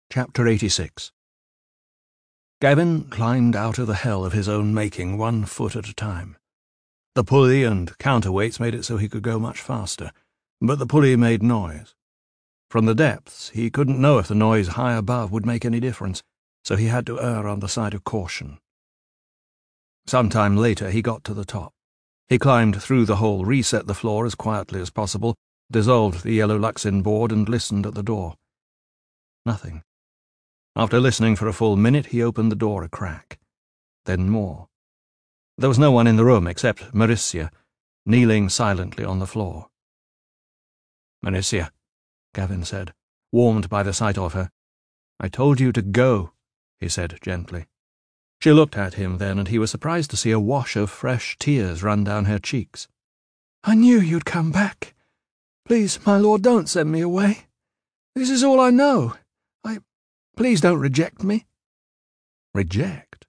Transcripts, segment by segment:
Chapter 86. Gavin climbed out of the hell of his own making 1 foot at a time. The pulley and counterweights made it so he could go much faster, but the pulley made noise. From the depths, he couldn't know if the noise high above would make any difference, so he had to err on the side of caution. Some time later, he got to the top. He climbed through the hole, reset the floor as quietly as possible, dissolved the yellow Luxin board, and listened at the door. Nothing. After listening for a full minute, he opened the door a crack. Then more. There was no one in the room except Maricia, kneeling silently on the floor. "Maricia," Gavin said, warmed by the sight of her. "I told you to go," he said gently. She looked at him then, and he was surprised to see a wash of fresh tears run down her cheeks. "I knew you'd come back. Please, my lord, don't send me away. This is all I know. Please don't reject me." "Reject?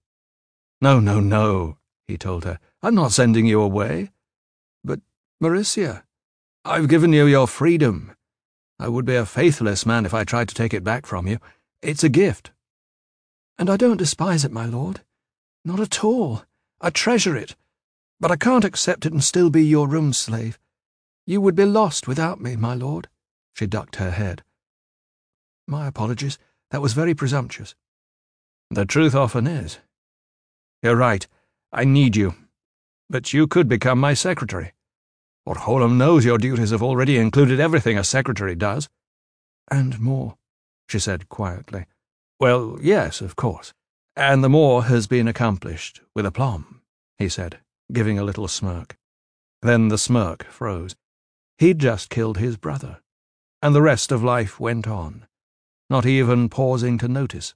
No, he told her. "I'm not sending you away. But, Maricia, I've given you your freedom. I would be a faithless man if I tried to take it back from you. It's a gift." "And I don't despise it, my lord. Not at all. I treasure it. But I can't accept it and still be your room slave. You would be lost without me, my lord." She ducked her head. "My apologies. That was very presumptuous." "The truth often is. You're right. I need you. But you could become my secretary. Lord Holham knows your duties have already included everything a secretary does." "And more," she said quietly. "Well, yes, of course. And the more has been accomplished with aplomb," he said, giving a little smirk. Then the smirk froze. He'd just killed his brother, and the rest of life went on, not even pausing to notice.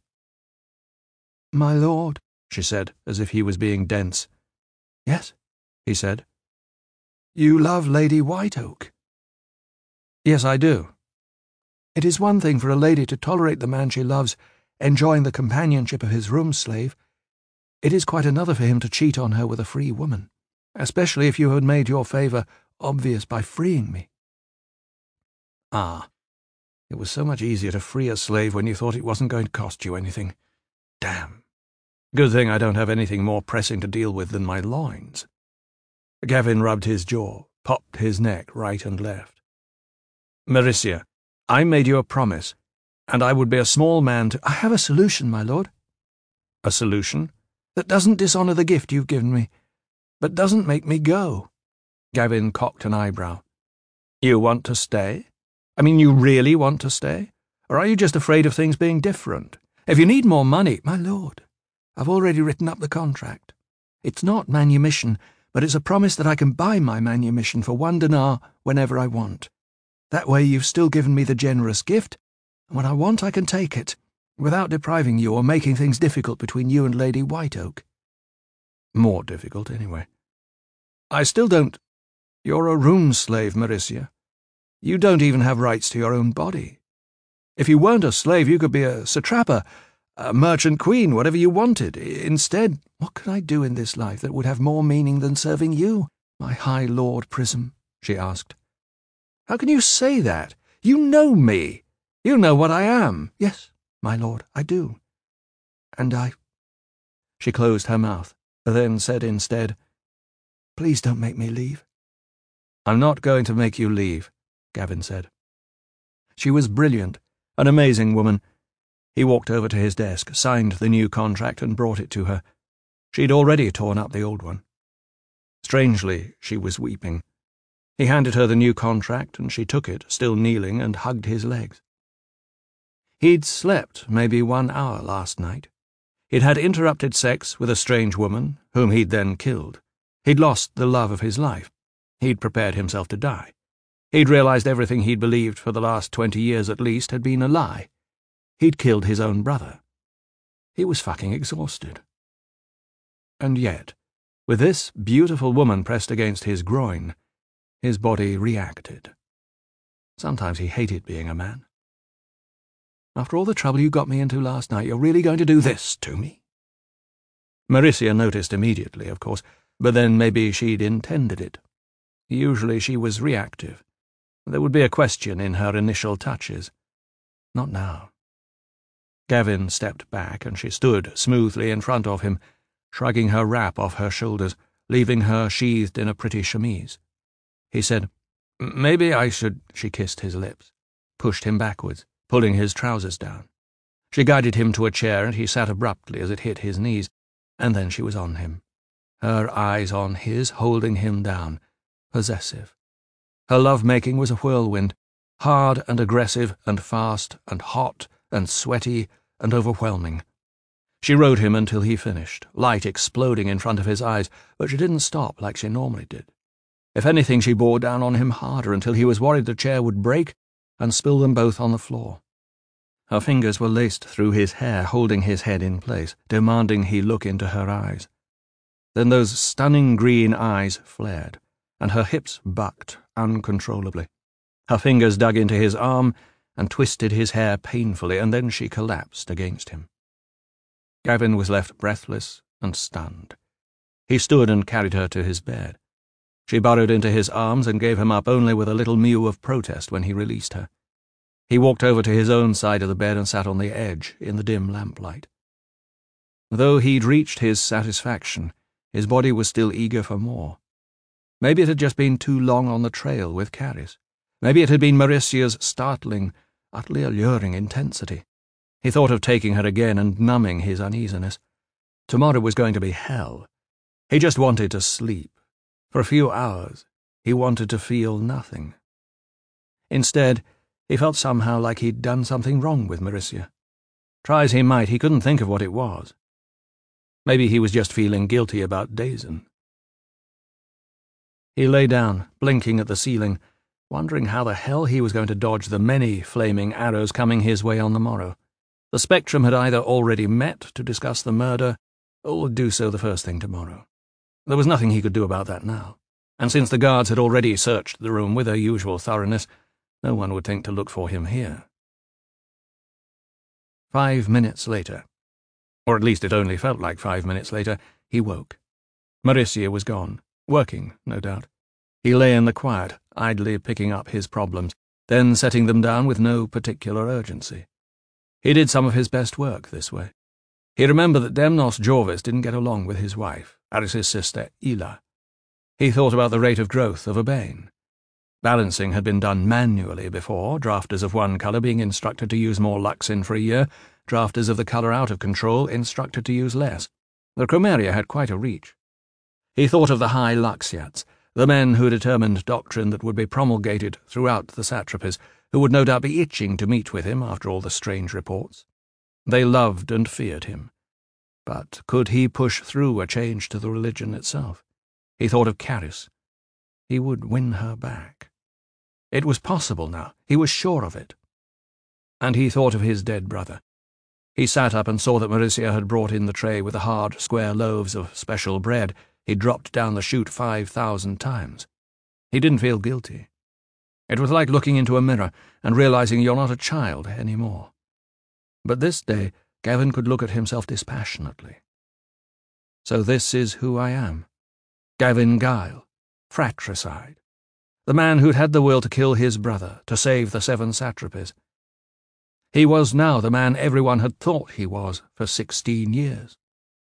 "My lord," she said, as if he was being dense. "Yes," he said. "You love Lady Whiteoak." "Yes, I do." "It is one thing for a lady to tolerate the man she loves enjoying the companionship of his room slave. It is quite another for him to cheat on her with a free woman, especially if you had made your favour obvious by freeing me." "Ah, it was so much easier to free a slave when you thought it wasn't going to cost you anything. Damn. Good thing I don't have anything more pressing to deal with than my loins." Gavin rubbed his jaw, popped his neck right and left. "Maricia, I made you a promise, and I would be a small man to—" "I have a solution, my lord." "A solution?" "That doesn't dishonour the gift you've given me, but doesn't make me go." Gavin cocked an eyebrow. "You want to stay? I mean, you really want to stay? Or are you just afraid of things being different? If you need more money—" "My lord, I've already written up the contract. It's not manumission, but it's a promise that I can buy my manumission for 1 dinar whenever I want. That way you've still given me the generous gift, and when I want I can take it, without depriving you or making things difficult between you and Lady Whiteoak." "More difficult, anyway." "I still don't— You're a room slave, Maricia. You don't even have rights to your own body. If you weren't a slave, you could be a satrapa, a merchant queen, whatever you wanted. Instead—" "What can I do in this life that would have more meaning than serving you, my High Lord Prism?" she asked. "How can you say that? You know me. You know what I am." "Yes, my lord, I do. And I—" She closed her mouth, then said instead, "Please don't make me leave." "I'm not going to make you leave," Gavin said. She was brilliant, an amazing woman. He walked over to his desk, signed the new contract, and brought it to her. She'd already torn up the old one. Strangely, she was weeping. He handed her the new contract, and she took it, still kneeling, and hugged his legs. He'd slept maybe 1 hour last night. He'd had interrupted sex with a strange woman, whom he'd then killed. He'd lost the love of his life. He'd prepared himself to die. He'd realized everything he'd believed for the last 20 years at least had been a lie. He'd killed his own brother. He was fucking exhausted. And yet, with this beautiful woman pressed against his groin, his body reacted. Sometimes he hated being a man. "After all the trouble you got me into last night, you're really going to do this to me?" Maricia noticed immediately, of course, but then maybe she'd intended it. Usually she was reactive. There would be a question in her initial touches. Not now. Gavin stepped back, and she stood smoothly in front of him, shrugging her wrap off her shoulders, leaving her sheathed in a pretty chemise. He said, "Maybe I should—" She kissed his lips, pushed him backwards, pulling his trousers down. She guided him to a chair, and he sat abruptly as it hit his knees, and then she was on him, her eyes on his, holding him down, possessive. Her love-making was a whirlwind, hard and aggressive and fast and hot and sweaty and overwhelming. She rode him until he finished, light exploding in front of his eyes, but she didn't stop like she normally did. If anything, she bore down on him harder until he was worried the chair would break and spill them both on the floor. Her fingers were laced through his hair, holding his head in place, demanding he look into her eyes. Then those stunning green eyes flared, and her hips bucked uncontrollably. Her fingers dug into his arm and twisted his hair painfully, and then she collapsed against him. Gavin was left breathless and stunned. He stood and carried her to his bed. She burrowed into his arms and gave him up only with a little mew of protest when he released her. He walked over to his own side of the bed and sat on the edge in the dim lamplight. Though he'd reached his satisfaction, his body was still eager for more. Maybe it had just been too long on the trail with Caris. Maybe it had been Mauricia's startling, utterly alluring intensity. He thought of taking her again and numbing his uneasiness. Tomorrow was going to be hell. He just wanted to sleep. For a few hours, he wanted to feel nothing. Instead, he felt somehow like he'd done something wrong with Mauricia. Try as he might, he couldn't think of what it was. Maybe he was just feeling guilty about Dazen. He lay down, blinking at the ceiling, wondering how the hell he was going to dodge the many flaming arrows coming his way on the morrow. The Spectrum had either already met to discuss the murder, or would do so the first thing tomorrow. There was nothing he could do about that now, and since the guards had already searched the room with their usual thoroughness, no one would think to look for him here. 5 minutes later, or at least it only felt like 5 minutes later, he woke. Mauricia was gone, working, no doubt. He lay in the quiet, idly picking up his problems, then setting them down with no particular urgency. He did some of his best work this way. He remembered that Demnos Jorvis didn't get along with his wife, Aris's sister, Ila. He thought about the rate of growth of a bane. Balancing had been done manually before, drafters of one colour being instructed to use more Luxin for a year, drafters of the colour out of control instructed to use less. The Chromaria had quite a reach. He thought of the High Luxiats, the men who determined doctrine that would be promulgated throughout the satrapies, who would no doubt be itching to meet with him after all the strange reports. They loved and feared him. But could he push through a change to the religion itself? He thought of Caris. He would win her back. It was possible now. He was sure of it. And he thought of his dead brother. He sat up and saw that Mauricia had brought in the tray with the hard, square loaves of special bread he'd dropped down the chute 5,000 times. He didn't feel guilty. It was like looking into a mirror and realizing you're not a child anymore. But this day, Gavin could look at himself dispassionately. So this is who I am. Gavin Guile, fratricide. The man who'd had the will to kill his brother, to save the 7 satrapies. He was now the man everyone had thought he was for 16 years.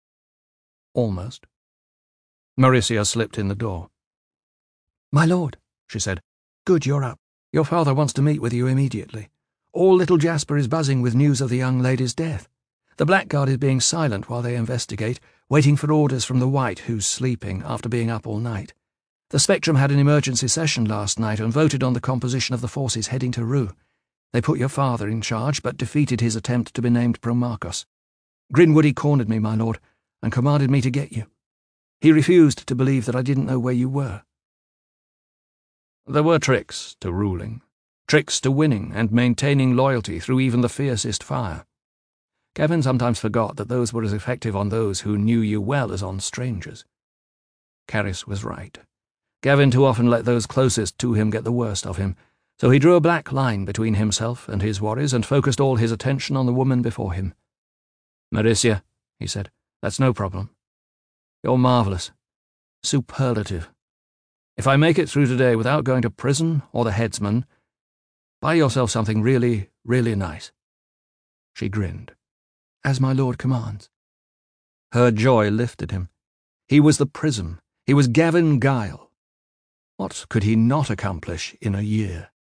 Almost. Mauricia slipped in the door. "My lord," she said. "Good, you're up. Your father wants to meet with you immediately. All Little Jasper is buzzing with news of the young lady's death. The Blackguard is being silent while they investigate, waiting for orders from the White, who's sleeping after being up all night. The Spectrum had an emergency session last night and voted on the composition of the forces heading to Rue. They put your father in charge, but defeated his attempt to be named Promachus. Grinwoody cornered me, my lord, and commanded me to get you. He refused to believe that I didn't know where you were." There were tricks to ruling, tricks to winning and maintaining loyalty through even the fiercest fire. Gavin sometimes forgot that those were as effective on those who knew you well as on strangers. Caris was right. Gavin too often let those closest to him get the worst of him, so he drew a black line between himself and his worries and focused all his attention on the woman before him. "Mauricia," he said, "that's no problem. You're marvellous. Superlative. If I make it through today without going to prison or the headsman, buy yourself something really, really nice." She grinned. as my lord commands." Her joy lifted him. He was the prism. He was Gavin Gyle. What could he not accomplish in a year?